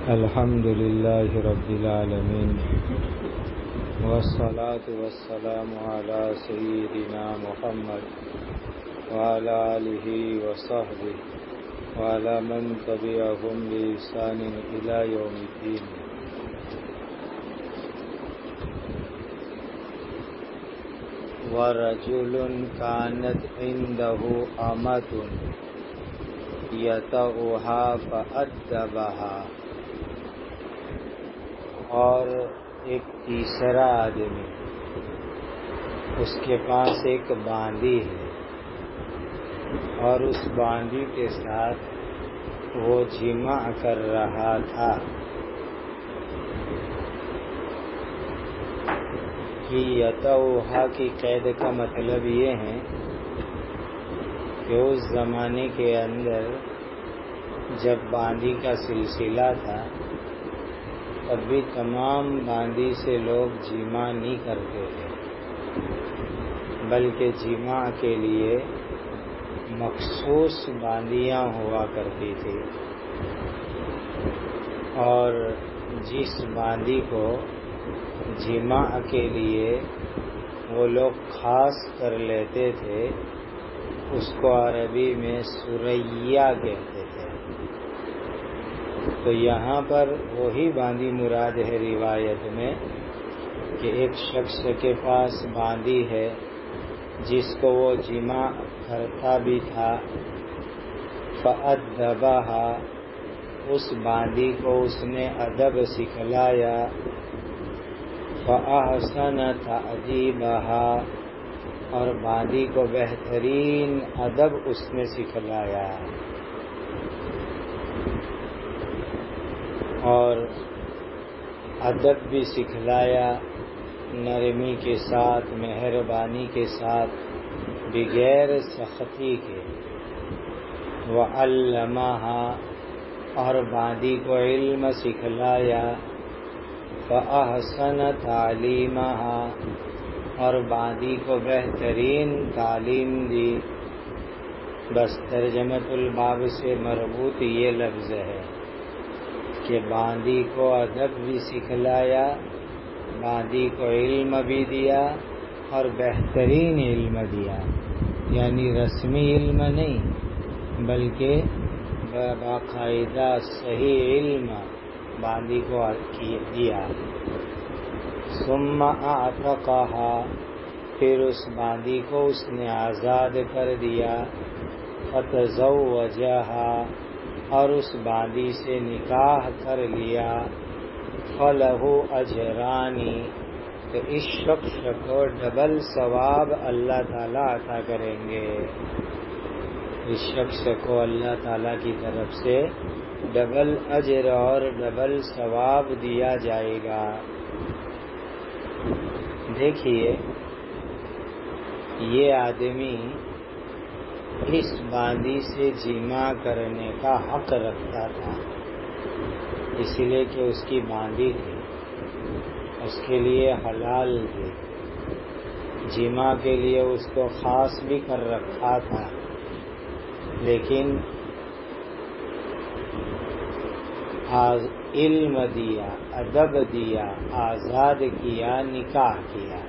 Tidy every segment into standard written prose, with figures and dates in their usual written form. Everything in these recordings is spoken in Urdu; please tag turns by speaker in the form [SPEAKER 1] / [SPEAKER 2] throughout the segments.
[SPEAKER 1] الحمد للہ رب العالمین والصلاة والسلام علی سیدنا محمد وعلی آلہ وصحبہ وعلی من تبعہم بإحسان الی یوم الدین. وَرَجُلٌ كَانَتْ عِنْدَهُ أَمَةٌ يَطَأُهَا فَأَدَّبَهَا. اور ایک تیسرا آدمی، اس کے پاس ایک باندی ہے اور اس باندی کے ساتھ وہ جمع کر رہا تھا. کہ یطأُہا کی قید کا مطلب یہ ہے کہ اس زمانے کے اندر جب باندی کا سلسلہ تھا تب بھی تمام باندی سے لوگ جمع نہیں کرتے تھے، بلکہ جمع کے لیے مخصوص باندیاں ہوا کرتی تھی، اور جس باندی کو جمع کے لیے وہ لوگ خاص کر لیتے تھے اس کو عربی میں سریہ کہتے تھے. تو یہاں پر وہی باندی مراد ہے روایت میں کہ ایک شخص کے پاس باندی ہے جس کو وہ جمع کرتا بھی تھا. فَأَدَّبَهَا، اس باندی کو اس نے ادب سکھلایا. فَأَحْسَنَ تَأْدِيبَهَا، اور باندی کو بہترین ادب اس نے سکھلایا اور ادب بھی سکھلایا نرمی کے ساتھ، مہربانی کے ساتھ، بغیر سختی کے. وَعَلَّمَهَا، اور باندی کو علم سکھلایا. فَأَحْسَنَ تَعْلِيمَهَا، اور باندی کو بہترین تعلیم دی. بس ترجمۃ الباب سے مربوط یہ لفظ ہے کہ باندی کو ادب بھی سکھلایا، باندی کو علم بھی دیا اور بہترین علم دیا. یعنی رسمی علم نہیں بلکہ باقاعدہ صحیح علم باندی کو دیا. ثم اعتقها، پھر اس باندی کو اس نے آزاد کر دیا. فتزوجها، اور اس باندی سے نکاح کر لیا. فلہ اجرانی، تو اس شخص کو ڈبل ثواب اللہ تعالیٰ عطا کریں گے. اس شخص کو اللہ تعالیٰ کی طرف سے ڈبل اجر اور ڈبل ثواب دیا جائے گا. دیکھیے، یہ آدمی اس باندی سے جمع کرنے کا حق رکھتا تھا، اس لیے کہ اس کی باندی تھی، اس کے لیے حلال تھی. جمع کے لیے اس کو خاص بھی کر رکھا تھا، لیکن علم دیا، ادب دیا، آزاد کیا، نکاح کیا.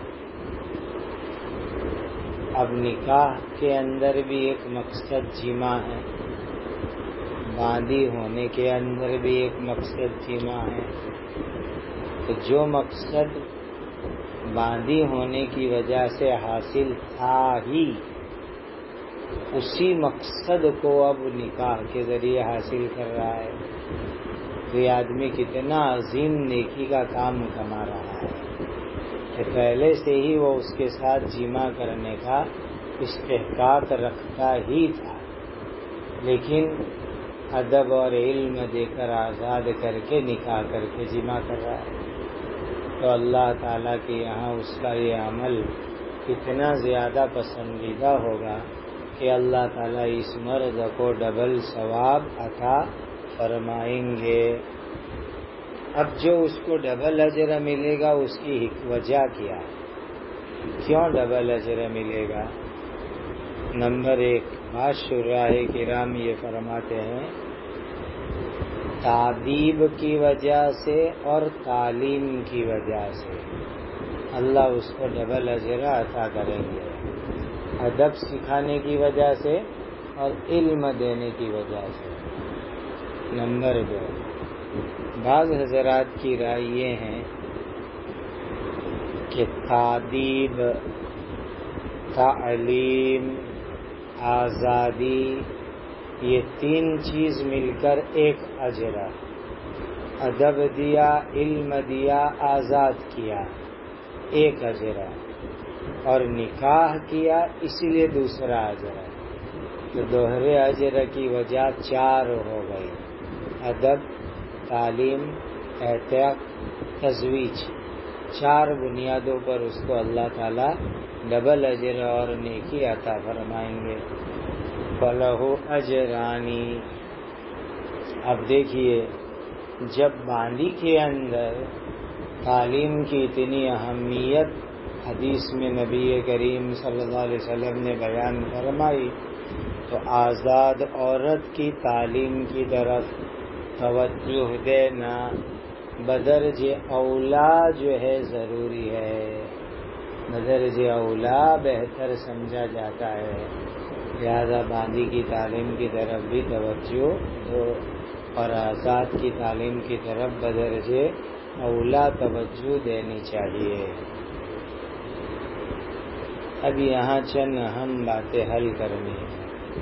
[SPEAKER 1] اب نکاح کے اندر بھی ایک مقصد جمع ہے، باندی ہونے کے اندر بھی ایک مقصد جمع ہے. تو جو مقصد باندی ہونے کی وجہ سے حاصل تھا ہی، اسی مقصد کو اب نکاح کے ذریعے حاصل کر رہا ہے. تو یہ آدمی کتنا عظیم نیکی کا کام کما رہا ہے کہ پہلے سے ہی وہ اس کے ساتھ جمع کرنے کا استحقاق رکھتا ہی تھا، لیکن ادب اور علم دے کر آزاد کر کے نکاح کر کے جمع کر رہا ہے. تو اللہ تعالیٰ کے یہاں اس کا یہ عمل اتنا زیادہ پسندیدہ ہوگا کہ اللہ تعالیٰ اس مرد کو ڈبل ثواب عطا فرمائیں گے. اب جو اس کو ڈبل اجر ملے گا اس کی وجہ کیا ہے؟ کیوں ڈبل اجر ملے گا؟ نمبر 1، بعض شراح کرام یہ فرماتے ہیں تعدیب کی وجہ سے اور تعلیم کی وجہ سے اللہ اس کو ڈبل اجر عطا کریں گے، ادب سکھانے کی وجہ سے اور علم دینے کی وجہ سے۔ نمبر 2، بعض حضرات کی رائے یہ ہے کہ تعدیب، تعلیم، آزادی، یہ 3 چیز مل کر ایک اجر، ادب دیا، علم دیا، آزاد کیا، ایک اجر، اور نکاح کیا اسی لیے دوسرا اجر ہے۔ تو دوہرے اجر کی وجہ 4 ہو گئی، ادب، تعلیم، اعتاق، تزویج، 4 بنیادوں پر اس کو اللہ تعالی ڈبل اجر اور نیکی عطا فرمائیں گے۔ فَلَهُ أَجْرَانِ۔ اب دیکھیے، جب باندی کے اندر تعلیم کی اتنی اہمیت حدیث میں نبی کریم صلی اللہ علیہ وسلم نے بیان فرمائی، تو آزاد عورت کی تعلیم کی طرف توجہ دینا بدرج اولا جو ہے ضروری ہے، بدرج اولا بہتر سمجھا جاتا ہے، لہذا باندی کی تعلیم کی طرف بھی توجہ دو اور آزاد کی تعلیم کی طرف بدرج اولا توجہ دینی چاہیے۔ اب یہاں چند اہم باتیں حل کرنی ہیں۔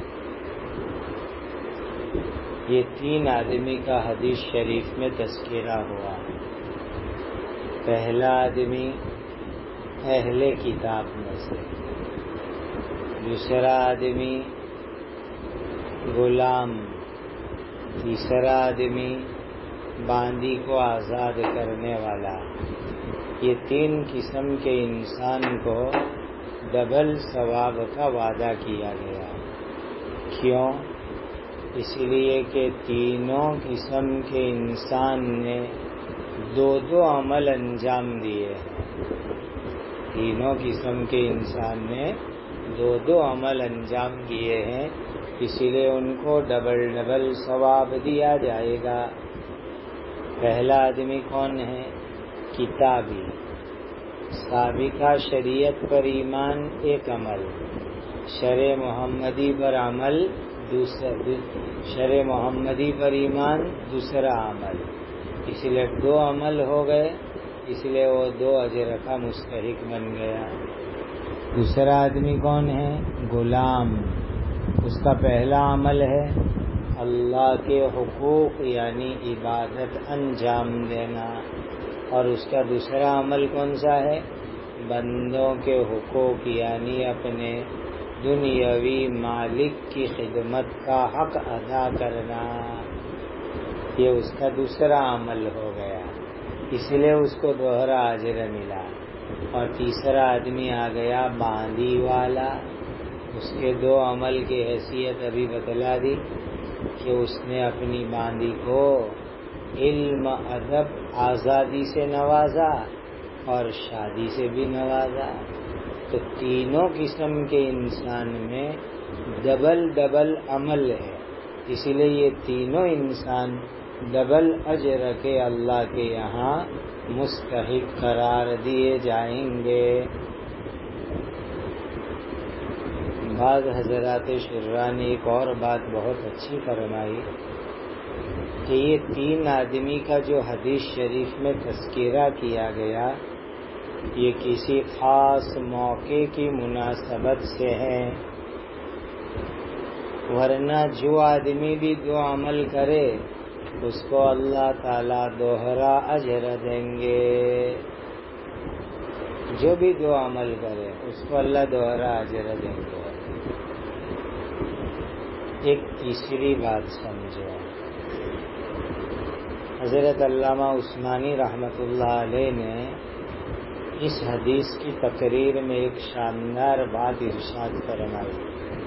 [SPEAKER 1] یہ 3 آدمی کا حدیث شریف میں تذکرہ ہوا۔ پہلا آدمی اہل کتاب میں سے، دوسرا آدمی غلام، تیسرا آدمی باندی کو آزاد کرنے والا۔ یہ 3 قسم کے انسان کو ڈبل ثواب کا وعدہ کیا گیا۔ کیوں؟ اس لیے کہ تینوں قسم کے انسان نے 2 عمل انجام دیے ہیں، تینوں قسم کے انسان نے 2 عمل انجام دیے ہیں، اسی لیے ان کو ڈبل ثواب دیا جائے گا۔ پہلا آدمی کون ہے؟ کتابی، سابقہ شریعت پر ایمان ایک عمل، شرع محمدی پر عمل شرع محمدی پر ایمان دوسرا عمل، اس لیے 2 عمل ہو گئے، اس لیے وہ 2 اجر کا مستحق بن گیا۔ دوسرا آدمی کون ہے؟ غلام، اس کا پہلا عمل ہے اللہ کے حقوق یعنی عبادت انجام دینا، اور اس کا دوسرا عمل کون سا ہے؟ بندوں کے حقوق یعنی اپنے دنیاوی مالک کی خدمت کا حق ادا کرنا، یہ اس کا دوسرا عمل ہو گیا، اس لیے اس کو دوہرا اجر ملا۔ اور تیسرا آدمی آ گیا باندی والا، اس کے 2 عمل کی حیثیت ابھی بتلا دی کہ اس نے اپنی باندی کو علم، ادب، آزادی سے نوازا اور شادی سے بھی نوازا۔ تو تینوں قسم کے انسان میں ڈبل عمل ہے، اس لیے یہ تینوں انسان ڈبل اجر کے اللہ کے یہاں مستحق قرار دیے جائیں گے۔ بعض حضرات شرع نے ایک اور بات بہت اچھی فرمائی کہ یہ 3 آدمی کا جو حدیث شریف میں تذکرہ کیا گیا، یہ کسی خاص موقع کی مناسبت سے ہے، ورنہ جو آدمی بھی 2 عمل کرے اس کو اللہ تعالیٰ دوہرا اجر دیں گے، جو بھی 2 عمل کرے اس کو اللہ دوہرا اجر دیں گے۔ ایک تیسری بات سمجھو، حضرت علامہ عثمانی رحمۃ اللہ علیہ نے اس حدیث کی تقریر میں ایک شاندار بات ارشاد فرمائی۔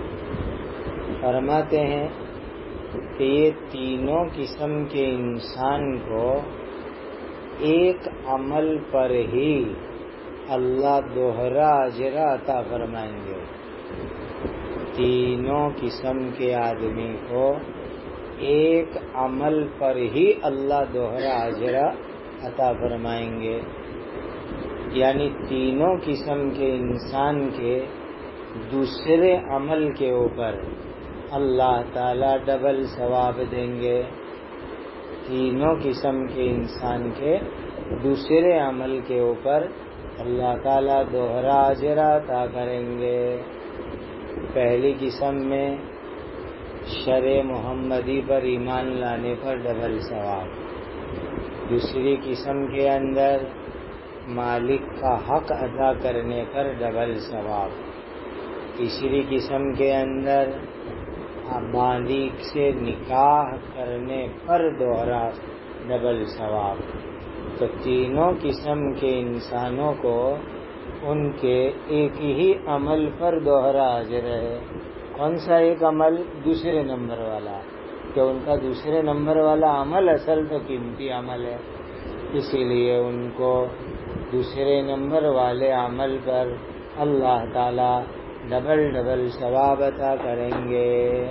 [SPEAKER 1] فرماتے ہیں کہ یہ تینوں قسم کے انسان کو ایک عمل پر ہی اللہ دوہرا اجر عطا فرمائیں گے۔ تینوں قسم کے آدمی کو ایک عمل پر ہی اللہ دوہرا اجر عطا فرمائیں گے، یعنی تینوں قسم کے انسان کے دوسرے عمل کے اوپر اللہ تعالی ڈبل ثواب دیں گے. تینوں قسم کے انسان کے دوسرے عمل کے اوپر اللہ تعالیٰ دوہرا اجر عطا کریں گے. پہلی قسم میں شرع محمدی پر ایمان لانے پر ڈبل ثواب، دوسری قسم کے اندر مالک کا حق ادا کرنے پر ڈبل ثواب، تیسری قسم کے اندر مالک سے نکاح کرنے پر دوہرا ڈبل ثواب. تو تینوں قسم کے انسانوں کو ان کے ایک ہی عمل پر دوہرا اجر ہے. کون سا ایک عمل؟ دوسرے نمبر والا، کہ ان کا دوسرے نمبر والا عمل اصل تو قیمتی عمل ہے، اسی لیے ان کو دوسرے نمبر والے عمل پر اللہ تعالی ڈبل ثواب عطا کریں گے.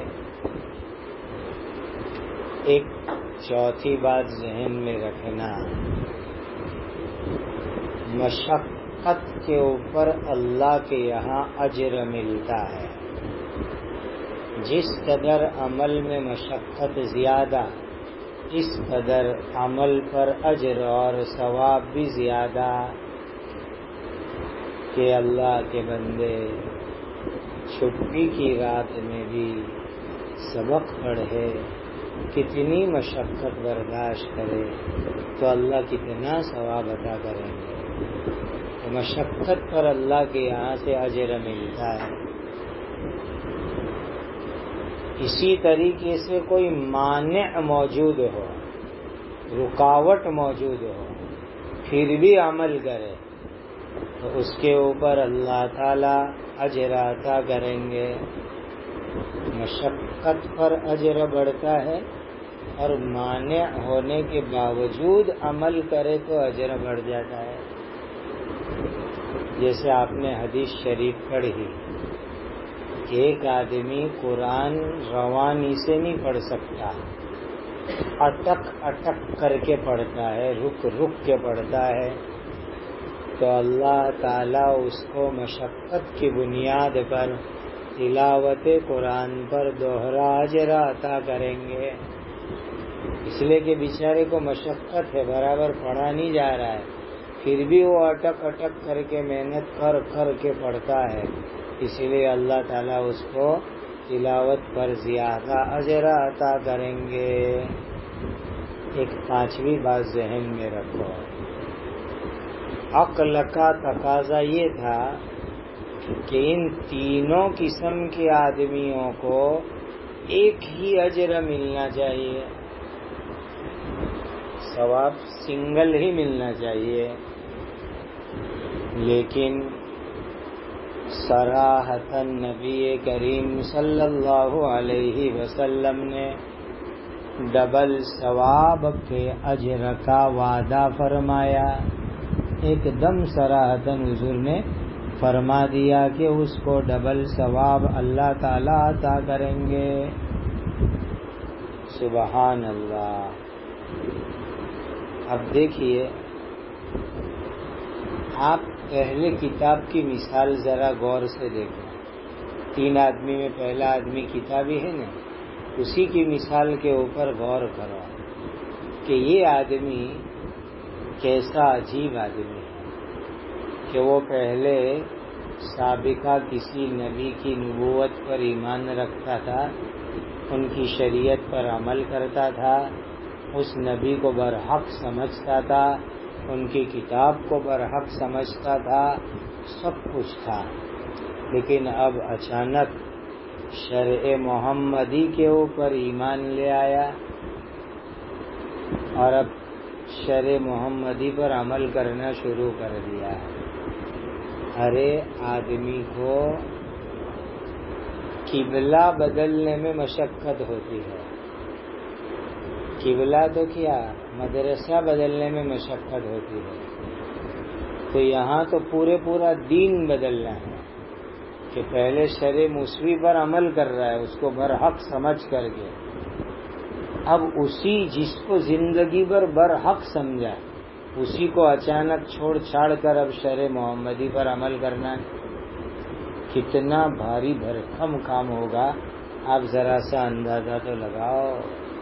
[SPEAKER 1] ایک چوتھی بات ذہن میں رکھنا، مشقت کے اوپر اللہ کے یہاں اجر ملتا ہے. جس قدر عمل میں مشقت زیادہ، اس قدر عمل پر اجر اور ثواب بھی زیادہ. کہ اللہ کے بندے چھٹی کی رات میں بھی سبق پڑھے، کتنی مشقت برداشت کرے تو اللہ کتنا ثواب عطا کریں گے. تو مشقت پر اللہ کے یہاں سے اجر ملتا ہے. اسی طریقے سے کوئی مانع موجود ہو، رکاوٹ موجود ہو، پھر بھی عمل کرے تو اس کے اوپر اللہ تعالی اجر عطا کریں گے. مشقت پر اجر بڑھتا ہے اور مانع ہونے کے باوجود عمل کرے تو اجر بڑھ جاتا ہے. جیسے آپ نے حدیث شریف پڑھی، ایک آدمی قرآن روانی سے نہیں پڑھ سکتا، اٹک کر کے پڑھتا ہے، رک کے پڑھتا ہے، تو اللہ تعالیٰ اس کو مشقت کی بنیاد پر تلاوت قرآن پر دوہرا اجر عطا کریں گے. اس لیے کہ بیچارے کو مشقت ہے، برابر پڑھا نہیں جا رہا ہے، پھر بھی وہ اٹک کر کے محنت کر کے پڑھتا ہے، اسی لیے اللہ تعالیٰ اس کو تلاوت پر زیادہ اجر عطا کریں گے. ایک پانچویں بات ذہن میں رکھو، عقل کا تقاضا یہ تھا کہ ان تینوں قسم کے آدمیوں کو ایک ہی اجر ملنا چاہیے، ثواب سنگل ہی ملنا چاہیے. لیکن صراحتاً نبی کریم صلی اللہ علیہ وسلم نے ڈبل ثواب کے اجر کا وعدہ فرمایا. ایک دم صراحتاً حضور نے فرما دیا کہ اس کو ڈبل ثواب اللہ تعالی عطا کریں گے. سبحان اللہ. اب دیکھیے، آپ پہلے کتاب کی مثال ذرا غور سے دیکھیں. 3 آدمی میں پہلا آدمی کتابی ہے نا، اسی کی مثال کے اوپر غور کرو کہ یہ آدمی کیسا عجیب آدمی ہے کہ وہ پہلے سابقہ کسی نبی کی نبوت پر ایمان رکھتا تھا، ان کی شریعت پر عمل کرتا تھا، اس نبی کو برحق سمجھتا تھا، ان کی کتاب کو برحق سمجھتا تھا، سب کچھ تھا. لیکن اب اچانک شرع محمدی کے اوپر ایمان لے آیا اور اب شرع محمدی پر عمل کرنا شروع کر دیا. ارے آدمی کو قبلہ بدلنے میں مشقت ہوتی ہے، قبلہ تو کیا مدرسہ بدلنے میں مشقت ہوتی ہے، تو یہاں تو پورا دین بدلنا ہے کہ پہلے شرع موسوی پر عمل کر رہا ہے، اس کو برحق سمجھ کر کے، اب اسی جس کو زندگی بھر برحق سمجھا اسی کو اچانک چھوڑ چھاڑ کر اب شرع محمدی پر عمل کرنا کتنا بھاری بھرکم کام ہوگا، آپ ذرا سا اندازہ تو لگاؤ۔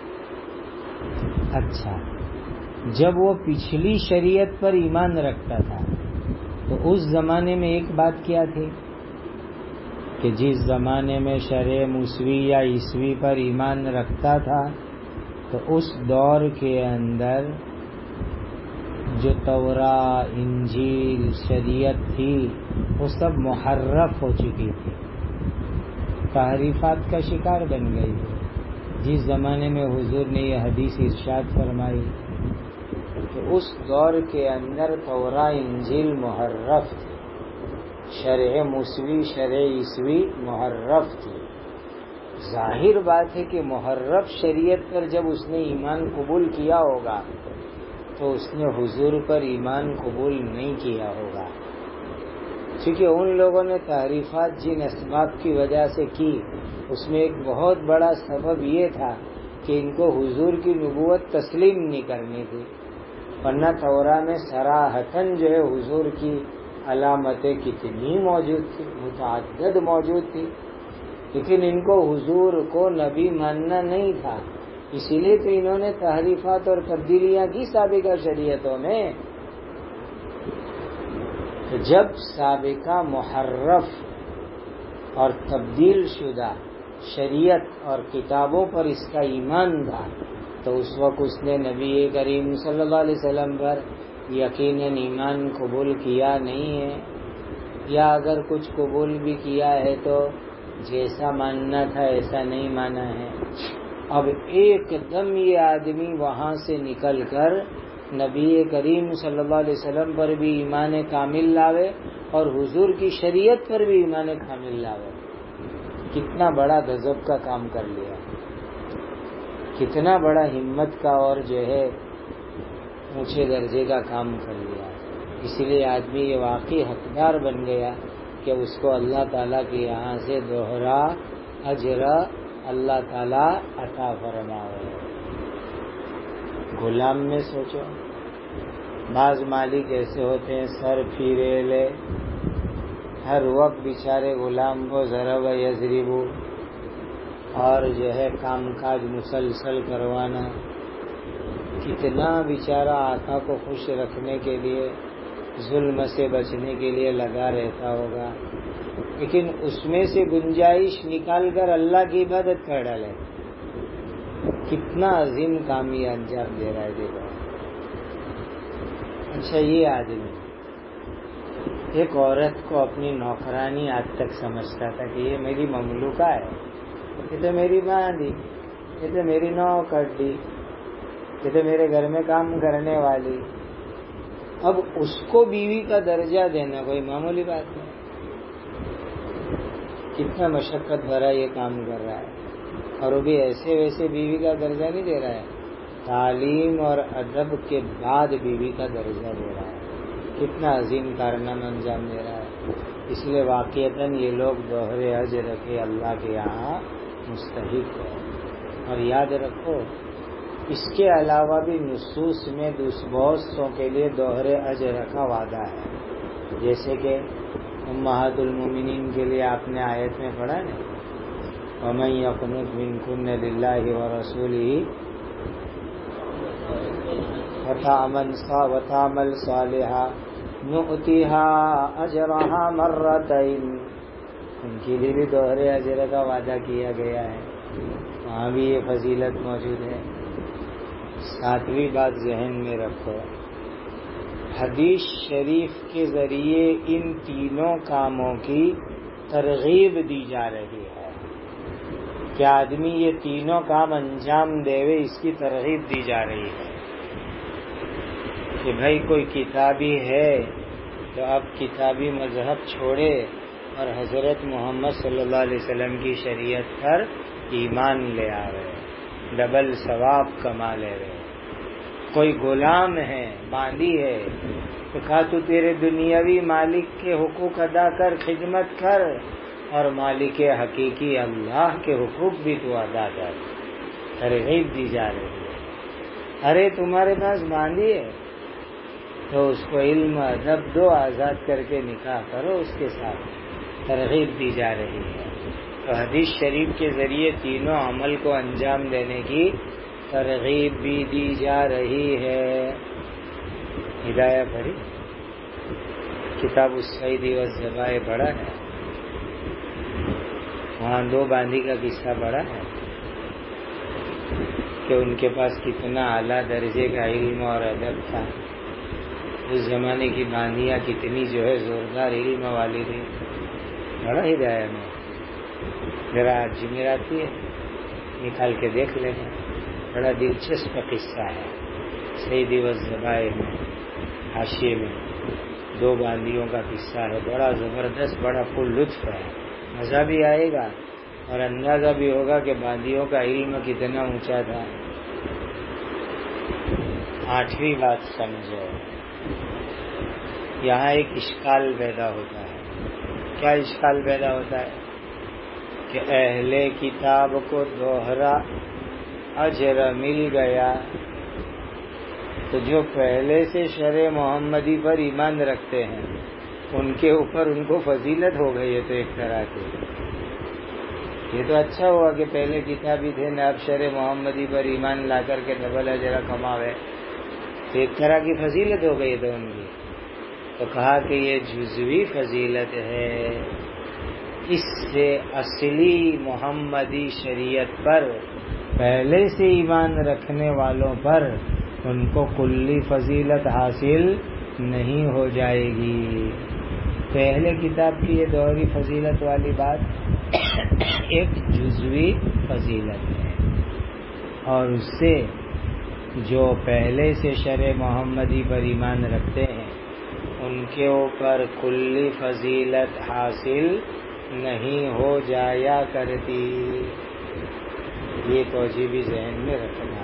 [SPEAKER 1] اچھا، جب وہ پچھلی شریعت پر ایمان رکھتا تھا تو اس زمانے میں ایک بات کیا تھی کہ جس زمانے میں شرع موسوی یا عیسوی پر ایمان رکھتا تھا تو اس دور کے اندر جو تورات، انجیل، شریعت تھی وہ سب محرف ہو چکی تھی، تحریفات کا شکار بن گئی تھی۔ جس زمانے میں حضور نے یہ حدیث ارشاد فرمائی تو اس دور کے اندر تورات، انجیل محرف تھی، شرع موسوی، شرع عیسوی محرف تھی۔ ظاہر بات ہے کہ محرف شریعت پر جب اس نے ایمان قبول کیا ہوگا تو اس نے حضور پر ایمان قبول نہیں کیا ہوگا، کیونکہ ان لوگوں نے تحریفات جن اسباب کی وجہ سے کی اس میں ایک بہت بڑا سبب یہ تھا کہ ان کو حضور کی نبوت تسلیم نہیں کرنی تھی، ورنہ توراہ میں صراحتاً جو ہے حضور کی علامتیں کتنی موجود تھی، متعدد موجود تھی، لیکن ان کو حضور کو نبی ماننا نہیں تھا، اسی لیے تو انہوں نے تحریفات اور تبدیلیاں کی سابقہ شریعتوں میں۔ تو جب سابقہ محرف اور تبدیل شدہ شریعت اور کتابوں پر اس کا ایمان تھا تو اس وقت اس نے نبی کریم صلی اللہ علیہ وسلم پر یقیناً ایمان قبول کیا نہیں ہے، یا اگر کچھ قبول بھی کیا ہے تو جیسا ماننا تھا ایسا نہیں مانا ہے۔ اب ایک دم یہ آدمی وہاں سے نکل کر نبی کریم صلی اللہ علیہ وسلم پر بھی ایمان کامل لاوے اور حضور کی شریعت پر بھی ایمان کامل لاوے، کتنا بڑا غضب کا کام کر لیا، کتنا بڑا ہمت کا اور جو ہے اونچے درجے کا کام کر لیا۔ اسی لیے آدمی یہ واقعی حقدار بن گیا کہ اس کو اللہ تعالیٰ کے یہاں سے دوہرا اجر اللہ تعالیٰ عطا فرمائے۔ غلام میں سوچو، بعض مالک ایسے ہوتے ہیں سر پھیرے لے، ہر وقت بیچارے غلام کو ضرب یضرب اور جو ہے کام کاج مسلسل کروانا، کتنا بیچارہ آقا کو خوش رکھنے کے لیے، ظلم سے بچنے کے لیے لگا رہتا ہوگا، لیکن اس میں سے گنجائش نکال کر اللہ کی عبادت کر ڈالے، کتنا عظیم کام یہ انجام دے رہا ہے دیکھو۔ اچھا، یہ آدمی ایک عورت کو اپنی نوکرانی آج تک سمجھتا تھا کہ یہ میری مملوکہ ہے، یہ تو میری باندھی، یہ تو میری نوکری، یہ تو میرے گھر میں کام کرنے والی۔ اب اس کو بیوی کا درجہ دینا کوئی معمولی بات نہیں، کتنا مشقت بھرا یہ کام کر رہا ہے، اور وہ بھی ایسے ویسے بیوی کا درجہ نہیں دے رہا ہے، تعلیم اور ادب کے بعد بیوی کا درجہ دے رہا ہے، کتنا عظیم کارنامہ انجام دے رہا ہے۔ اس لیے واقعتاً یہ لوگ دوہرے اجر کے اللہ کے یہاں مستحق ہے۔ اور یاد رکھو اس کے علاوہ بھی نصوص میں بہت سو کے لیے دوہرے اجر کا وعدہ ہے، جیسے کہ امہات المومنین کے لیے آپ نے آیت میں پڑھا نا، وَمَن يَقْنُتْ مِنكُنَّ لِلَّهِ وَرَسُولِهِ وَتَعْمَلْ صَالِحًا نُؤْتِهَا أَجْرَهَا مَرَّتَيْنِ، ان کے لیے بھی دوہرے اجر کا وعدہ کیا گیا ہے، وہاں بھی یہ فضیلت موجود ہے۔ ساتویں بات ذہن میں رکھو، حدیث شریف کے ذریعے ان تینوں کاموں کی ترغیب دی جا رہی ہے کہ آدمی یہ تینوں کام انجام دے، اس کی ترغیب دی جا رہی ہے کہ بھائی کوئی کتابی ہے تو اب کتابی مذہب چھوڑے اور حضرت محمد صلی اللہ علیہ وسلم کی شریعت پر ایمان لے آ رہے، ڈبل ثواب کما لے رہے۔ کوئی غلام ہے، باندھی ہے، تو کہا تو تیرے دنیاوی مالک کے حقوق ادا کر، خدمت کر، اور مالک حقیقی اللہ کے حقوق بھی تو ادا کر۔ ترغیب دی جا رہی ہے. ارے تمہارے پاس باندھی ہے تو اس کو علم ادب دو، آزاد کر کے نکاح کرو اس کے ساتھ. ترغیب دی جا رہی ہے. تو حدیث شریف کے ذریعے تینوں عمل کو انجام دینے کی ترغیب بھی دی جا رہی ہے. ہدایہ پڑھی، کتاب الصید والذبائح پڑھا ہے، وہاں دو باندھی کا قصہ پڑھا ہے کہ ان کے پاس کتنا اعلیٰ درجے کا علم اور ادب تھا. اس زمانے کی باندیاں کتنی جو ہے زوردار علم والی تھی. بڑا ہدایہ میں ذرا جمعراتی ہے، نکال کے دیکھ لینا. بڑا دلچسپ قصہ ہے. صید والذبائح میں حاشیے میں دو باندیوں کا قصہ ہے. بڑا زبردست، بڑا پر لطف ہے. مزہ بھی آئے گا اور اندازہ بھی ہوگا کہ باندیوں کا علم کتنا اونچا تھا. 8ویں بات سمجھو، یہاں ایک اشکال پیدا ہوتا ہے. کیا اشکال پیدا ہوتا ہے؟ کہ اہل کتاب کو دوہرا اجر مل گیا، تو جو پہلے سے شرع محمدی پر ایمان رکھتے ہیں ان کے اوپر ان کو فضیلت ہو گئی ہے. تو ایک طرح کی یہ تو اچھا ہوا کہ پہلے کتابی تھے نہ، اب شرع محمدی پر ایمان لا کر کے ڈبل اجر کماوے، تو ایک طرح کی فضیلت ہو گئی تو ان کی. تو کہا کہ یہ جزوی فضیلت ہے، اس سے اصلی محمدی شریعت پر پہلے سے ایمان رکھنے والوں پر ان کو کلی فضیلت حاصل نہیں ہو جائے گی. پہلے کتاب کی یہ دوہری فضیلت والی بات ایک جزوی فضیلت ہے، اور اس سے جو پہلے سے شرع محمدی پر ایمان رکھتے ہیں ان کے اوپر کلی فضیلت حاصل نہیں ہو جایا کرتی. یہ توجہ بھی ذہن میں رکھنا.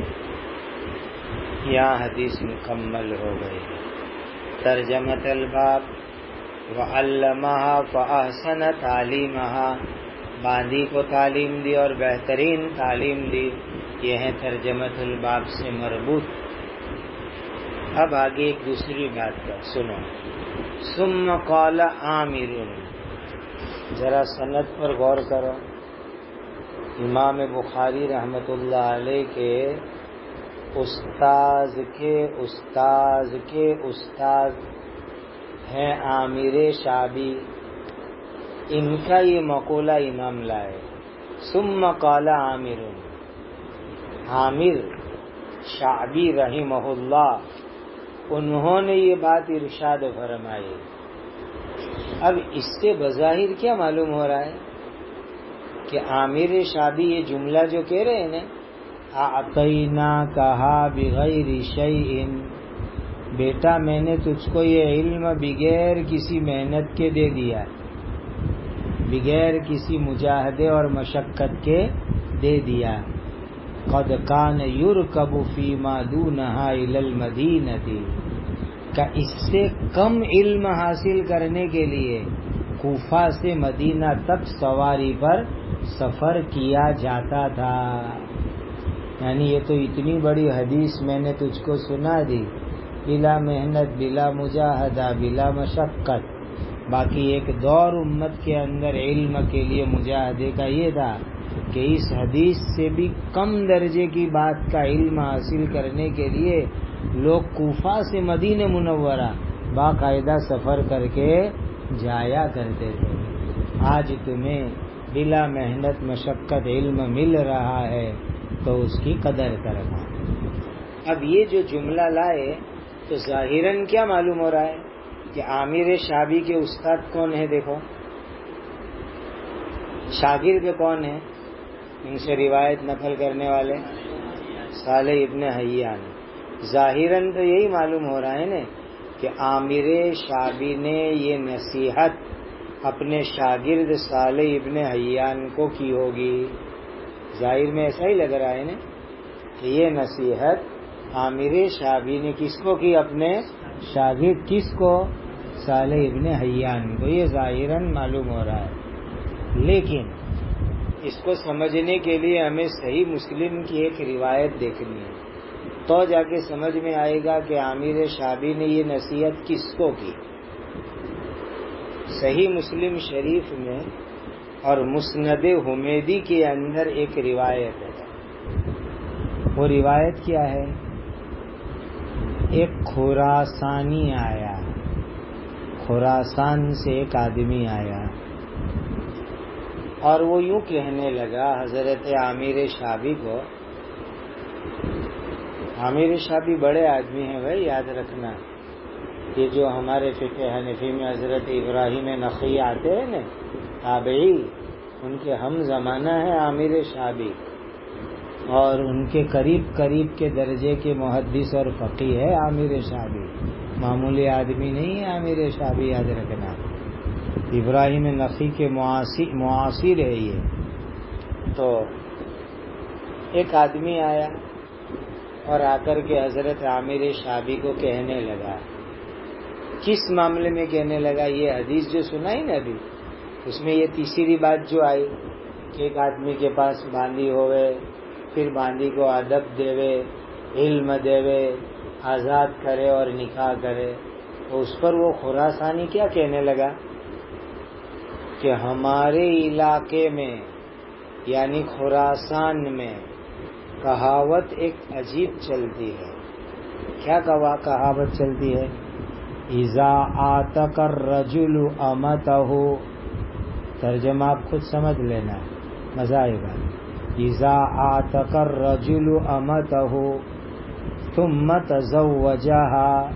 [SPEAKER 1] یہاں حدیث مکمل ہو گئی. ترجمۃ الباب وعلمها فاحسن تعلیمها، باندی کو تعلیم دی اور بہترین تعلیم دی. یہ ہے ترجمۃ الباب سے مربوط. اب آگے ایک دوسری بات کا سنو. ثم قال عامر، ذرا سند پر غور کرو. امام بخاری رحمۃ اللہ علیہ کے استاذ کے استاذ کے استاذ ہیں عامر شعبی. ان کا یہ مقولہ امام لائے. ثم قال عامر، عامر شعبی رحمہ اللہ انہوں نے یہ بات ارشاد فرمائی. اب اس سے بظاہر کیا معلوم ہو رہا ہے کہ عامر شعبی یہ جملہ جو کہہ رہے ہیں نا، اعطینا کہا بغیر شیء، بیٹا میں نے تجھ کو یہ علم بغیر کسی محنت کے دے دیا، بغیر کسی مجاہدے اور مشقت کے دے دیا. قد کان یرکب فیما دونہا الی المدینۃ، کہ اس سے کم علم حاصل کرنے کے لیے کوفہ سے مدینہ تک سواری پر سفر کیا جاتا تھا. یعنی یہ تو اتنی بڑی حدیث میں نے تجھ کو سنا دی، بلا محنت، بلا مجاہدہ، بلا مشقت. باقی ایک دور امت کے اندر علم کے لیے مجاہدے کا یہ تھا کہ اس حدیث سے بھی کم درجے کی بات کا علم حاصل کرنے کے لیے لوگ کوفہ سے مدینہ منورہ باقاعدہ سفر کر کے جایا کرتے تھے. آج تمہیں بلا محنت مشقت علم مل رہا ہے تو اس کی قدر کرنا. اب یہ جو جملہ لائے تو ظاہراً کیا معلوم ہو رہا ہے کہ عامر شعبی کے استاد کون ہے؟ دیکھو شاگرد کون ہے ان سے روایت نقل کرنے والے؟ صالح ابن حیان. ظاہراً تو یہی معلوم ہو رہا ہے نا کہ عامر شعبی نے یہ نصیحت اپنے شاگرد صالح ابن حیان کو کی ہوگی. ظاہر میں ایسا ہی لگ رہا ہے نا کہ یہ نصیحت عامر شعبی نے کس کو کی؟ اپنے شاگرد. کس کو؟ صالح ابن حیان کو. یہ ظاہراً معلوم ہو رہا ہے. لیکن اس کو سمجھنے کے لیے ہمیں صحیح مسلم کی ایک روایت دیکھنی ہے، تو جا کے سمجھ میں آئے گا کہ عامر شعبی نے یہ نصیحت کس کو کی۔ صحیح مسلم شریف میں اور مسند حمیدی کے اندر ایک روایت ہے، وہ روایت کیا ہے؟ ایک خراسانی آیا، خراسان سے ایک آدمی آیا اور وہ یوں کہنے لگا حضرت عامر شعبی کو، عامر شعبی بڑے آدمی ہیں بھائی، یاد رکھنا، یہ جو ہمارے فقہ حنفی میں حضرت ابراہیم نخعی آتے ہیں نا تابعی، ان کے ہم زمانہ ہیں عامر شعبی، اور ان کے قریب کے درجے کے محدث اور فقیہ ہے عامر شعبی، معمولی آدمی نہیں ہے عامر شعبی، یاد رکھنا، ابراہیم نخعی کے معاصر ہے یہ۔ تو ایک آدمی آیا اور آ کر کے حضرت عامر شعبی کو کہنے لگا، کس معاملے میں کہنے لگا؟ یہ حدیث جو سنائی نا ابھی، اس میں یہ تیسری بات جو آئی کہ ایک آدمی کے پاس باندی ہوئے، پھر باندی کو ادب دیوے، علم دیوے، آزاد کرے اور نکاح کرے، تو اس پر وہ خراسانی کیا کہنے لگا کہ ہمارے علاقے میں یعنی خراسان میں کہاوت ایک عجیب چلتی ہے۔ کیا کہاوت چلتی ہے؟ اذا آتک الرجل امتہ، ترجمہ آپ خود سمجھ لینا، مزہ آئے گا۔ اذا آتک الرجل امتہ ثم تزوجها،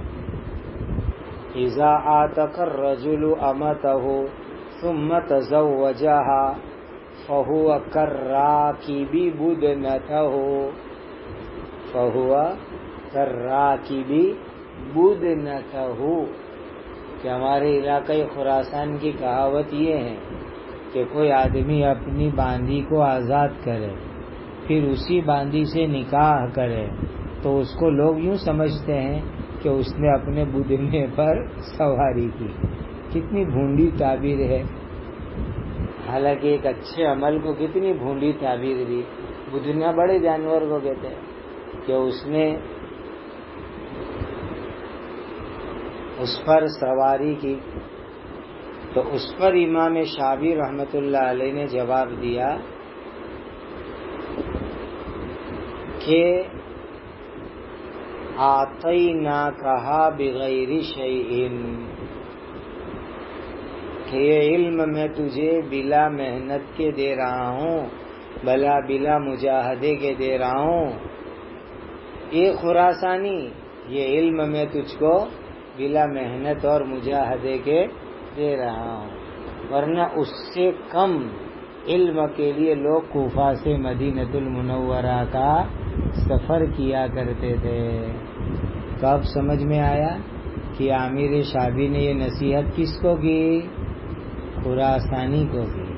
[SPEAKER 1] اذا آتک الرجل امتہ ثم تزوجها فهو كالراكب بدنته، فهو كالراكب بدنته، کہ ہمارے علاقۂ خراسان کی کہاوت یہ ہے کہ کوئی آدمی اپنی باندی کو آزاد کرے پھر اسی باندی سے نکاح کرے تو اس کو لوگ یوں سمجھتے ہیں کہ اس نے اپنے بدنے پر سواری کی۔ کتنی بھونڈی تعبیر ہے، حالانکہ ایک اچھے عمل کو کتنی بھونڈی تعبیر دی۔ بدنا بڑے جانور کو کہتے ہیں کہ اس نے اس پر سواری کی، تو اس پر امام شعبی رحمت اللہ علیہ نے جواب دیا کہ آتیناکہا بغیر شیء، کہ یہ علم میں تجھے بلا محنت کے دے رہا ہوں، بلا مجاہدے کے دے رہا ہوں، یہ خراسانی، یہ علم میں تجھ کو بلا محنت اور مجاہدے کے دے رہا ہوں، ورنہ اس سے کم علم کے لیے لوگ کوفہ سے مدینۃ المنورہ کا سفر کیا کرتے تھے۔ تو اب سمجھ میں آیا کہ عامر شعبی نے یہ نصیحت کس کو کی؟ خراسانی کو کی،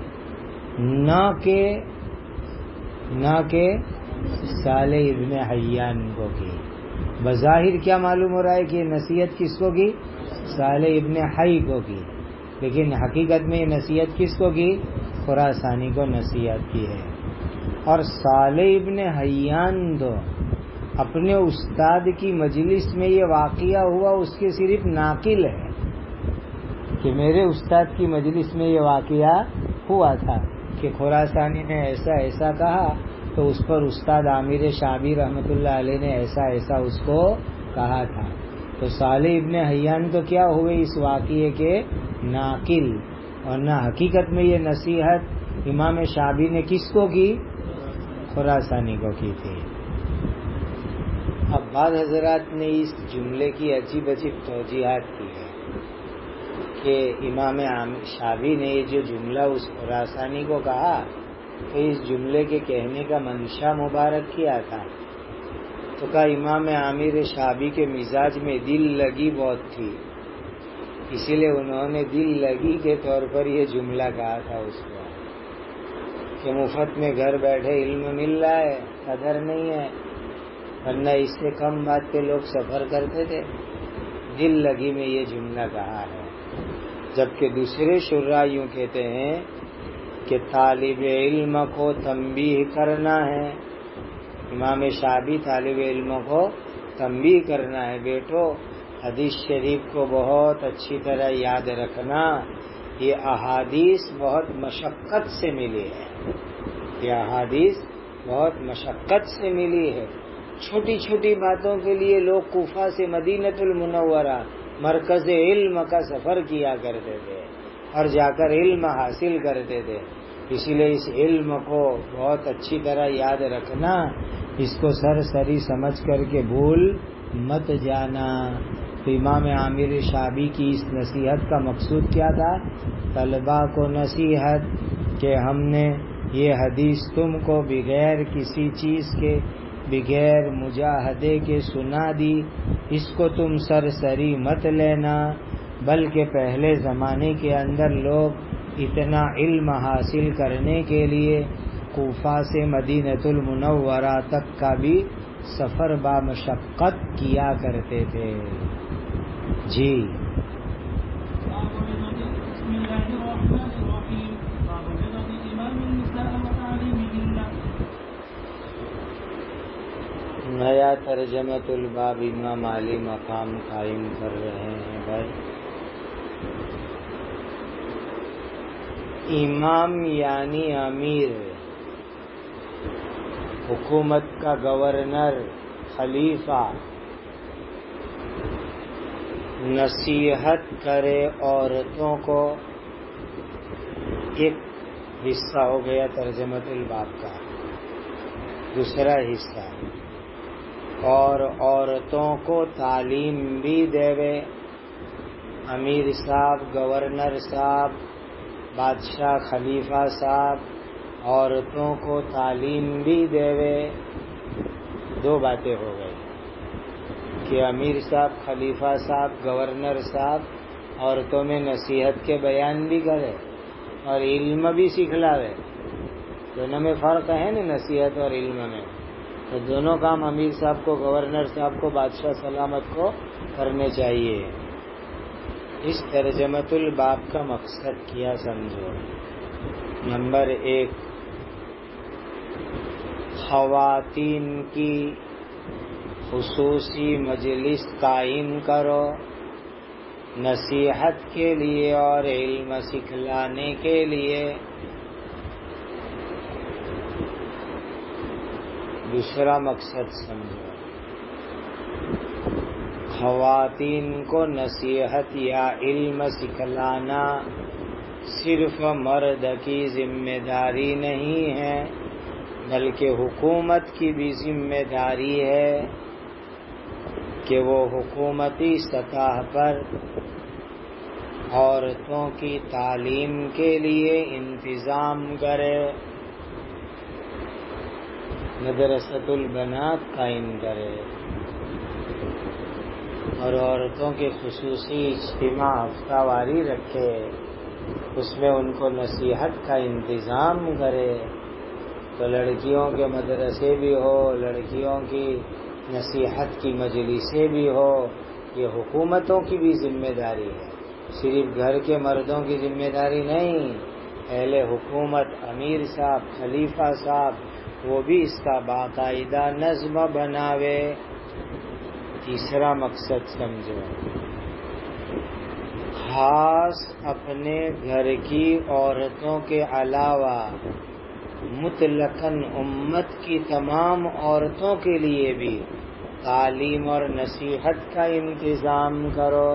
[SPEAKER 1] نہ کہ صالح ابن حیان کو کی۔ بظاہر کیا معلوم ہو رہا ہے کہ یہ نصیحت کس کو کی؟ صالح ابن حی کو کی، لیکن حقیقت میں یہ نصیحت کس کو کی؟ خراسانی کو نصیحت کی ہے۔ اور صالح ابن حیان تو اپنے استاد کی مجلس میں یہ واقعہ ہوا اس کے صرف ناقل ہے کہ میرے استاد کی مجلس میں یہ واقعہ ہوا تھا کہ خراسانی نے ایسا کہا، تو اس پر استاد عامر شعبی رحمت اللہ علیہ نے ایسا اس کو کہا تھا۔ تو صالح ابن حیان تو کیا ہوئے اس واقعے کے ناقل، اور نہ حقیقت میں یہ نصیحت امام شعبی نے کس کو کی؟ خراسانی کو کی تھی۔ اب بعض حضرات نے اس جملے کی عجیب توجیحات کی ہے کہ امام شعبی نے یہ جو جملہ اس خراسانی کو کہا تو اس جملے کے کہنے کا منشا مبارک کیا تھا، تو کہا امام عامر شعبی کے مزاج میں دل لگی بہت تھی، اسی لیے انہوں نے دل لگی کے طور پر یہ جملہ کہا تھا اس کو کہ مفت میں گھر بیٹھے علم مل رہا ہے، قدر نہیں ہے، ورنہ اس سے کم بات پہ لوگ سفر کرتے تھے، دل لگی میں یہ جملہ کہا ہے۔ جبکہ دوسرے شرح یوں کہتے ہیں کہ طالب علم کو تنبیہ کرنا ہے. امام شافعی طالب علم کو تنبیہ کرنا ہے، بیٹو حدیث شریف کو بہت اچھی طرح یاد رکھنا. یہ احادیث بہت مشقت سے ملی ہے، یہ احادیث بہت مشقت سے ملی ہے. چھوٹی چھوٹی باتوں کے لیے لوگ کوفہ سے مدینۃ المنورہ مرکز علم کا سفر کیا کرتے تھے اور جا کر علم حاصل کرتے تھے. اسی لیے اس علم کو بہت اچھی طرح یاد رکھنا، اس کو سرسری سمجھ کر کے بھول مت جانا. تو امام عامر شافعی کی اس نصیحت کا مقصود کیا تھا؟ طلباء کو نصیحت کہ ہم نے یہ حدیث تم کو بغیر کسی چیز کے، بغیر مجاہدے کے سنا دی، اس کو تم سرسری مت لینا. بلکہ پہلے زمانے کے اندر لوگ اتنا علم حاصل کرنے کے لیے کوفہ سے مدینۃ المنورہ تک کا بھی سفر بامشقت کیا کرتے تھے. جی نیا ترجمۃ الباب امام علی مقام قائم کر رہے ہیں بھائی. امام یعنی امیر، حکومت کا گورنر، خلیفہ. نصیحت کرے عورتوں کو، ایک حصہ ہو گیا ترجمۃ الباب کا. دوسرا حصہ، اور عورتوں کو تعلیم بھی دے. امیر صاحب، گورنر صاحب، بادشاہ، خلیفہ صاحب عورتوں کو تعلیم بھی دے. دو باتیں ہو گئی کہ امیر صاحب، خلیفہ صاحب، گورنر صاحب عورتوں میں نصیحت کے بیان بھی کرے اور علم بھی سکھلاوے. دونوں میں فرق ہے نا، نصیحت اور علم میں. تو دونوں کام امیر صاحب کو، گورنر صاحب کو، بادشاہ سلامت کو کرنے چاہیے. اس ترجمۃ الباب کا مقصد کیا سمجھو. نمبر 1، خواتین کی خصوصی مجلس قائم کرو نصیحت کے لیے اور علم سکھلانے کے لیے. دوسرا مقصد سمجھو، خواتین کو نصیحت یا علم سکھلانا صرف مرد کی ذمہ داری نہیں ہے، بلکہ حکومت کی بھی ذمہ داری ہے کہ وہ حکومتی سطح پر عورتوں کی تعلیم کے لیے انتظام کرے. مدرسۃ البنات قائم کرے اور عورتوں کے خصوصی اجتماع ہفتہ واری رکھے، اس میں ان کو نصیحت کا انتظام کرے. تو لڑکیوں کے مدرسے بھی ہو، لڑکیوں کی نصیحت کی مجلسیں بھی ہو. یہ حکومتوں کی بھی ذمہ داری ہے، صرف گھر کے مردوں کی ذمہ داری نہیں. اہل حکومت، امیر صاحب، خلیفہ صاحب، وہ بھی اس کا باقاعدہ نظم بناوے. تیسرا مقصد سمجھو، خاص اپنے گھر کی عورتوں کے علاوہ مطلقاً امت کی تمام عورتوں کے لیے بھی تعلیم اور نصیحت کا انتظام کرو.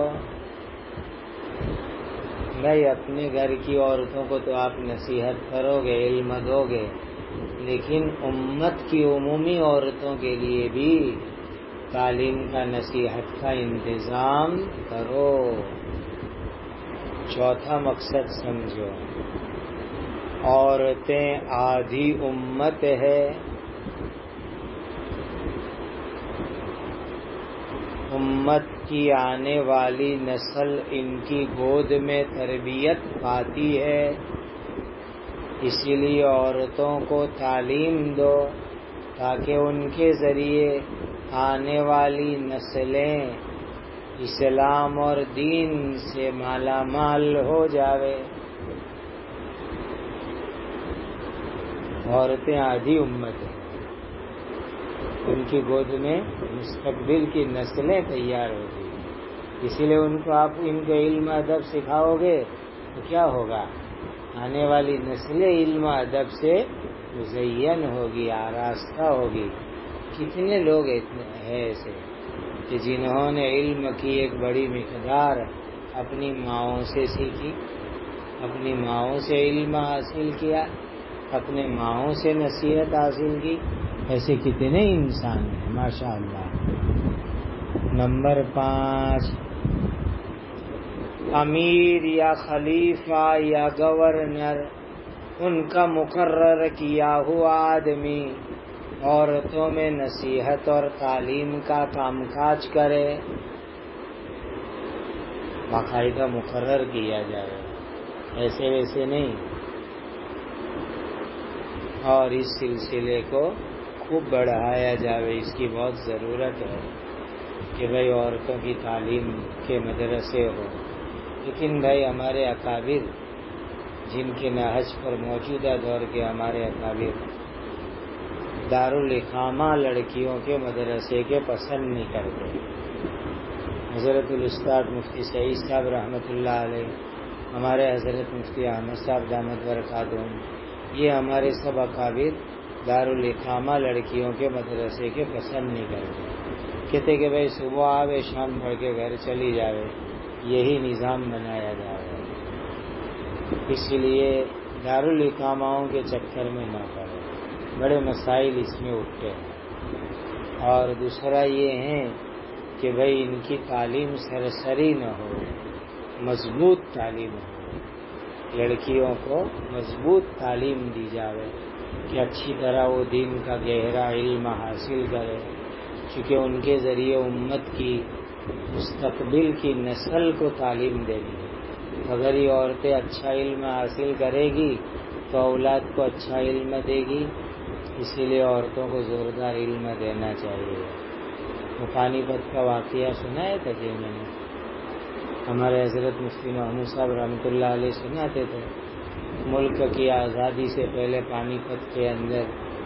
[SPEAKER 1] بھائی اپنے گھر کی عورتوں کو تو آپ نصیحت کرو گے، علم دو گے، لیکن امت کی عمومی عورتوں کے لیے بھی تعلیم کا، نصیحت کا انتظام کرو. چوتھا مقصد سمجھو، عورتیں آدھی امت ہے. امت کی آنے والی نسل ان کی گود میں تربیت پاتی ہے. اسی لیے عورتوں کو تعلیم دو تاکہ ان کے ذریعے آنے والی نسلیں اسلام اور دین سے مالا مال ہو جاوے. عورتیں آدھی امت ہیں، ان کی گود میں مستقبل کی نسلیں تیار ہوتی ہیں. اسی لیے ان کو آپ ان کو علم ادب سکھاؤ گے تو کیا ہوگا؟ آنے والی نسلیں علم ادب سے مزین ہوگی، آراستہ ہوگی. کتنے لوگ ہیں ایسے کہ جنہوں نے علم کی ایک بڑی مقدار اپنی ماؤں سے سیکھی، اپنی ماؤں سے علم حاصل کیا، اپنے ماؤں سے نصیحت حاصل کی. ایسے کتنے انسان ہیں ماشاء اللہ. نمبر 5، امیر یا خلیفہ یا گورنر، ان کا مقرر کیا ہوا آدمی عورتوں میں نصیحت اور تعلیم کا کام کاج کرے، باقاعدہ مقرر کیا جائے، ایسے ویسے نہیں. اور اس سلسلے کو خوب بڑھایا جائے. اس کی بہت ضرورت ہے کہ بھئی عورتوں کی تعلیم کے مدرسے ہو. لیکن بھائی ہمارے اکابر جن کے نہج پر موجودہ دور کے ہمارے اکابر دارالاقامہ لڑکیوں کے مدرسے کے پسند نہیں کرتے. حضرت الاستاد مفتی سعید صاحب رحمۃ اللہ علیہ، ہمارے حضرت مفتی احمد صاحب دامت برکاتہم، یہ ہمارے سب اکابر دارالاقامہ لڑکیوں کے مدرسے کے پسند نہیں کرتے. کہتے کہ بھائی صبح آوے شام پڑھ کے گھر چلی جاوے، یہی نظام بنایا جائے. اس لیے دارالاقاماؤں کے چکر میں نہ پڑے، بڑے مسائل اس میں اٹھتے ہیں. اور دوسرا یہ ہے کہ بھئی ان کی تعلیم سرسری نہ ہو، مضبوط تعلیم ہو. لڑکیوں کو مضبوط تعلیم دی جاوے کہ اچھی طرح وہ دین کا گہرا علم حاصل کرے، چونکہ ان کے ذریعے امت کی مستقبل کی نسل کو تعلیم دینی ہے. اگر یہ عورتیں اچھا علم حاصل کرے گی تو اولاد کو اچھا علم دے گی. اسی لیے عورتوں کو زوردار علم دینا چاہیے. وہ پانی پت کا واقعہ سنایا تھا کہ میں نے، ہمارے حضرت مفتی محمود صاحب رحمۃ اللہ علیہ سناتے تھے. ملک کی آزادی سے پہلے پانی پت کے اندر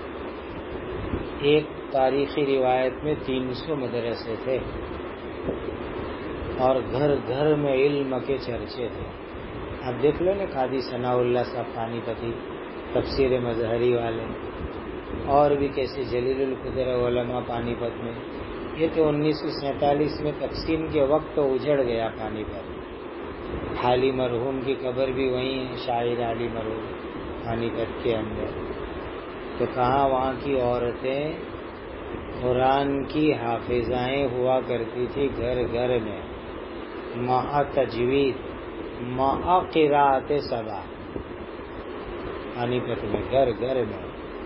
[SPEAKER 1] ایک تاریخی روایت میں 300 مدرسے تھے اور گھر گھر میں علم کے چرچے تھے. آپ دیکھ لو نا، قاضی ثناء اللہ صاحب پانی پتی، تفسیر مظہری والے، اور بھی کیسے جلیل القدر علماء پانی پت میں. یہ تو 1947 میں تقسیم کے وقت تو اجڑ گیا پانی پت. حالی مرحوم کی قبر بھی وہیں ہے، شاعر حالی مرحوم پانی پت کے اندر. تو کہاں وہاں کی عورتیں قرآن کی حافظائیں ہوا کرتی تھی گھر گھر میں، مع تجوید، مع قراءت سبع، پانی پت میں گھر گھر میں.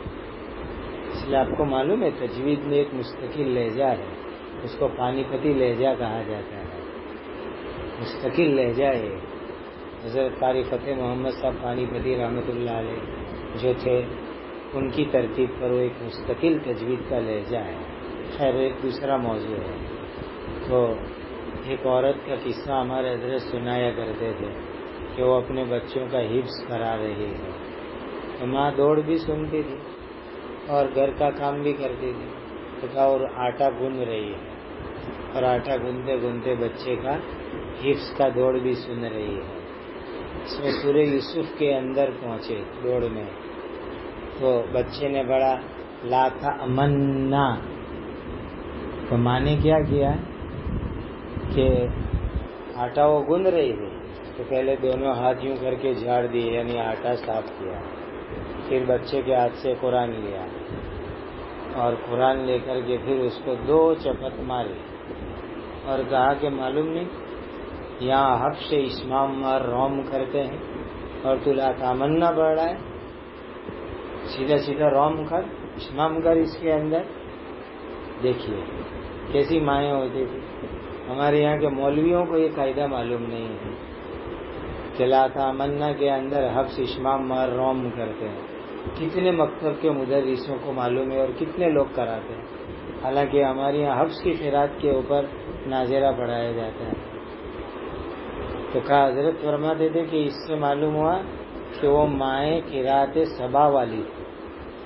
[SPEAKER 1] اس لیے آپ کو معلوم ہے تجوید میں ایک مستقل لہجہ ہے، اس کو پانی پتی لہجہ کہا جاتا ہے. مستقل لہجہ ہے. حضرت قاری فتح محمد صاحب پانی پتی رحمۃ اللہ علیہ جو تھے، ان کی ترتیب پر وہ ایک مستقل تجوید کا لہجہ ہے. خیر ایک دوسرا موضوع ہے. تو ایک عورت کا قصہ ہمارے حضرت سنایا کرتے تھے کہ وہ اپنے بچوں کا حفظ کرا رہی ہے. تو ماں دوڑ بھی سنتی تھی اور گھر کا کام بھی کرتی تھی. اور آٹا گوندھ رہی ہے اور آٹا گوندھتے گوندھتے بچے کا حفظ کا دوڑ بھی سن رہی ہے. اس میں سورہ یوسف کے اندر پہنچے دوڑ میں، تو بچے نے بڑا لا تأمنا. تو ماں نے کیا کیا کہ آٹا وہ گوندھ رہی تھی تو پہلے دونوں ہاتھ یوں کر کے جھاڑ دیے، یعنی آٹا صاف کیا. پھر بچے کے ہاتھ سے قرآن لیا اور قرآن لے کر کے پھر اس کو 2 چپت ماری اور کہا کہ معلوم نہیں یہاں حفظ اشمام اور روم کرتے ہیں اور تو لا تمنا پڑھ رہا ہے. سیدھا سیدھا روم کر، اشمام کر اس کے اندر. دیکھیے کیسی مائیں ہوتی تھی. ہمارے یہاں کے مولویوں کو یہ قاعدہ معلوم نہیں ہے کہ لا تمنا کے اندر حفظ اشمام اور روم کرتے ہیں. کتنے مکتب کے مدرسوں کو معلوم ہے اور کتنے لوگ کراتے ہیں. حالانکہ ہمارے یہاں حفظ کی قرات کے اوپر ناظرہ پڑھایا جاتا ہے. تو کہا حضرت فرماتے تھے کہ اس سے معلوم ہوا کہ وہ مائیں قرات سبا والی تھی.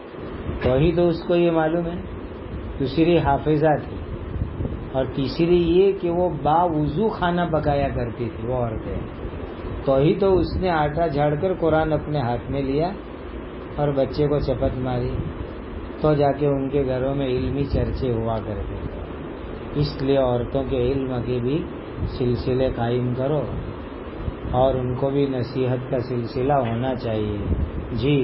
[SPEAKER 1] توحید تو اس کو یہ معلوم ہے، دوسری حافظہ تھی، اور تیسری یہ کہ وہ باوضو کھانا پکایا کرتی تھی وہ عورتیں. توحید تو اس نے آٹا جھاڑ کر قرآن اپنے ہاتھ میں لیا اور بچے کو چپت ماری، تو جا کے ان کے گھروں میں علمی چرچے ہوا کرتے تھے. اس لیے عورتوں کے علم کے بھی سلسلے قائم کرو اور ان کو بھی نصیحت کا سلسلہ ہونا چاہیے. جی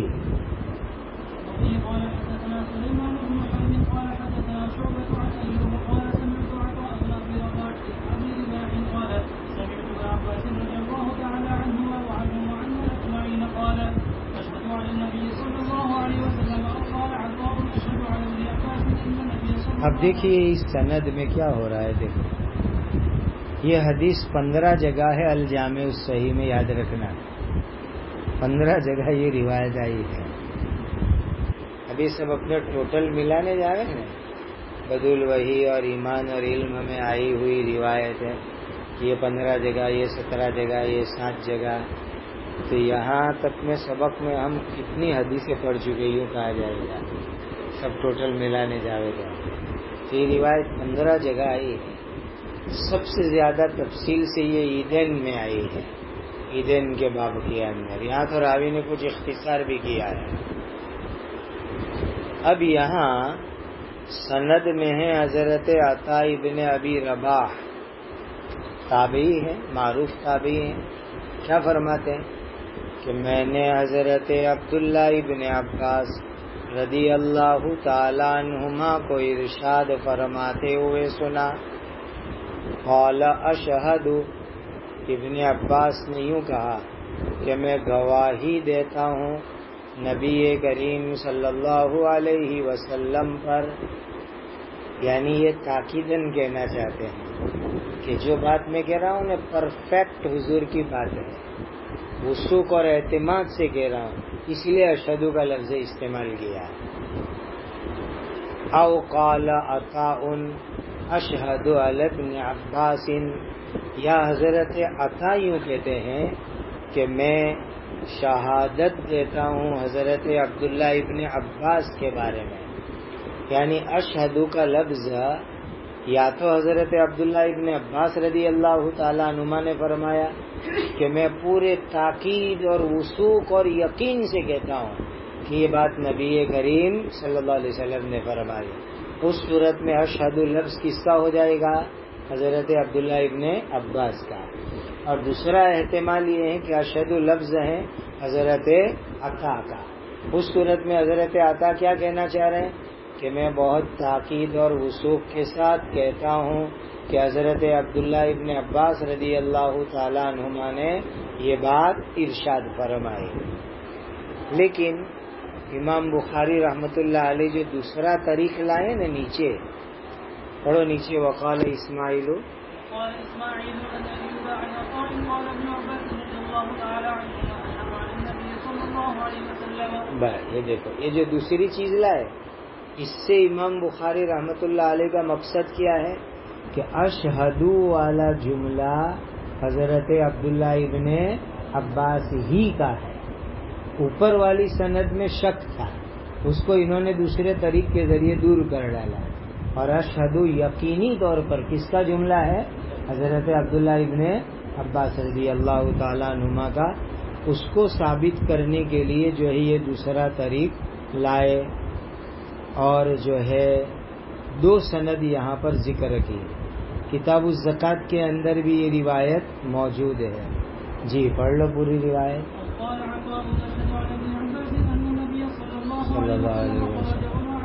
[SPEAKER 1] اب دیکھیے اس سند میں کیا ہو رہا ہے. دیکھیں یہ حدیث 15 جگہ ہے الجامع الصحیح میں، یاد رکھنا 15 جگہ یہ روایت آئی ہے. ابھی سب اپنے ٹوٹل ملانے جا رہے ہیں. بدو الوحی اور ایمان اور علم میں آئی ہوئی روایت ہے، یہ 15 جگہ، یہ 17 جگہ، یہ 7 جگہ. تو یہاں تک میں سبق میں ہم کتنی حدیثیں پڑھ چکے یوں کہا جائے گا، سب ٹوٹل ملانے جاوے گا. یہ روایت 15 جگہ آئی ہے. سب سے زیادہ تفصیل سے یہ عیدین میں آئی ہے، عیدین کے باب کے اندر. یہاں تو راوی نے کچھ اختصار بھی کیا ہے. اب یہاں سند میں ہے حضرت عطا ابن ابی رباح، تابعی ہے، معروف تابعی ہے. کیا فرماتے ہیں کہ میں نے حضرت عبداللہ ابن عباس رضی اللہ تعالیٰ عنہما کو ارشاد فرماتے ہوئے سنا. قال اشہد، ابن عباس نے یوں کہا کہ میں گواہی دیتا ہوں نبی کریم صلی اللہ علیہ وسلم پر. یعنی یہ تاکیداً کہنا چاہتے ہیں کہ جو بات میں کہہ رہا ہوں نا پرفیکٹ حضور کی بات ہے، وثوق اور اعتماد سے کہہ رہا ہوں، اس لیے اشہد کا لفظ استعمال کیا. او قال عطاء اشہد علی ابن عباس، یا حضرت عطا یوں کہتے ہیں کہ میں شہادت دیتا ہوں حضرت عبداللہ ابن عباس کے بارے میں. یعنی اشہد کا لفظ یا تو حضرت عبداللہ ابن عباس رضی اللہ تعالیٰ عنہما نے فرمایا کہ میں پورے تاکید اور وثوق اور یقین سے کہتا ہوں کہ یہ بات نبی کریم صلی اللہ علیہ وسلم نے فرمائی. اس صورت میں اشہد لفظ کس کا ہو جائے گا؟ حضرت عبداللہ ابن عباس کا. اور دوسرا احتمال یہ ہے کہ اشہد لفظ ہے حضرت عطا کا. اس صورت میں حضرت عطا کیا کہنا چاہ رہے ہیں کہ میں بہت تاکید اور وثوق کے ساتھ کہتا ہوں کہ حضرت عبداللہ ابن عباس رضی اللہ تعالیٰ عنہما نے یہ بات ارشاد فرمائی. لیکن امام بخاری رحمۃ اللہ علیہ جو دوسرا طریق لائے نا، نیچے پڑھو، نیچے وقال اسماعیل یہ دیکھو، یہ جو دوسری چیز لائے اس سے امام بخاری رحمۃ اللہ علیہ کا مقصد کیا ہے کہ اشہدو والا جملہ حضرت عبداللہ ابن عباس ہی کا ہے. اوپر والی سند میں شک تھا، اس کو انہوں نے دوسرے طریق کے ذریعے دور کر ڈالا. اور اشہدو یقینی طور پر کس کا جملہ ہے؟ حضرت عبداللہ ابن عباس رضی اللہ تعالیٰ عنہما کا. اس کو ثابت کرنے کے لیے جو ہے یہ دوسرا طریق لائے اور جو ہے 2 سند یہاں پر ذکر کی. کتاب الزکوٰۃ کے اندر بھی یہ روایت موجود ہے. جی پڑھ لو پوری روایت. صلی اللہ علیہ وسلم.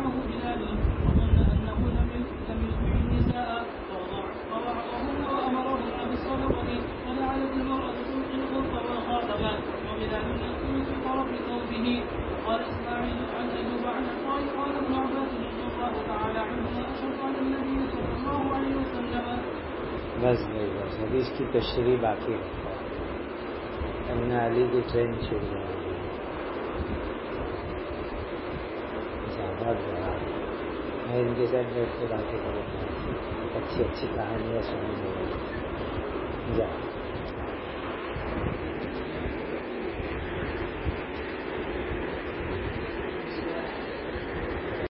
[SPEAKER 1] بس ابھی اس کی تشریح باقی ہے. امنا علی کی ٹرین چھوٹ جائے گی. زیادہ میں ان کے ساتھ بیٹھ کے باتیں کروں گا، اچھی اچھی کہانیاں سننے میں.